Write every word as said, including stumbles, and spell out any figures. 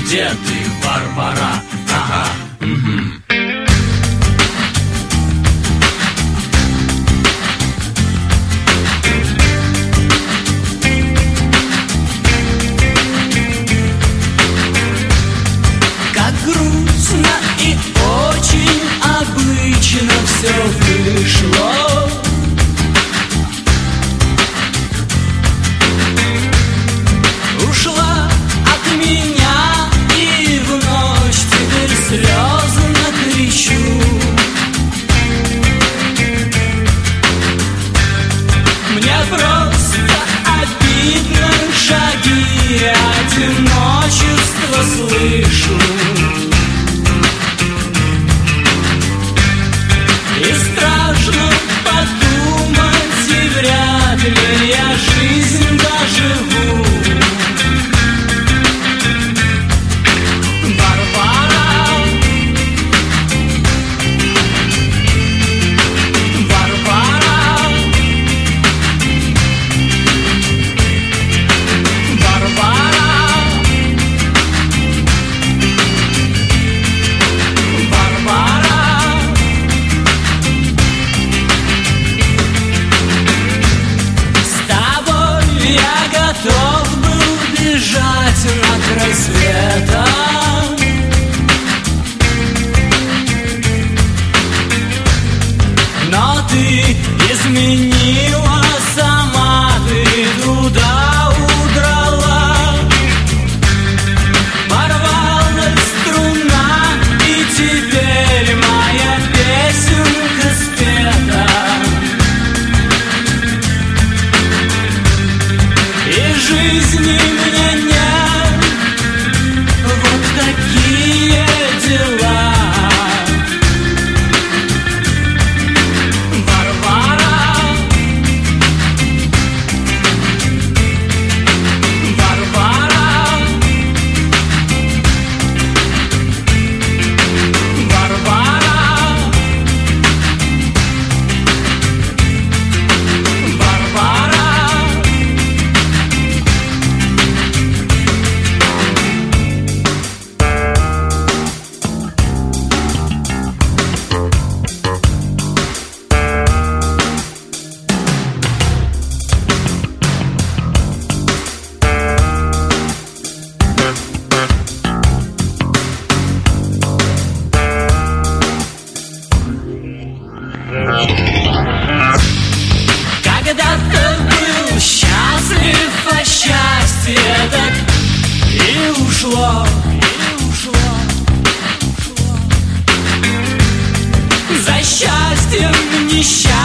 где ты, Варвара? Ага, угу. Как грустно и очень обычно все вышло. Ушла от меня и в ночь теперь слезно кричу. Мне просто обидно, шаги одиночества слышу. И страшно подумать, и вряд ли я жизнь доживу. Готов был бежать над рассветом, но ты изменила сама, ты туда удрала. Порвалась струна, и теперь моя песенка спета. Жизни мне нет, вот такие дела. Варвара, Варвара, Варвара, Варвара. Когда-то был счастлив, а счастье так и ушло, и ушло, ушло. За счастьем несчастье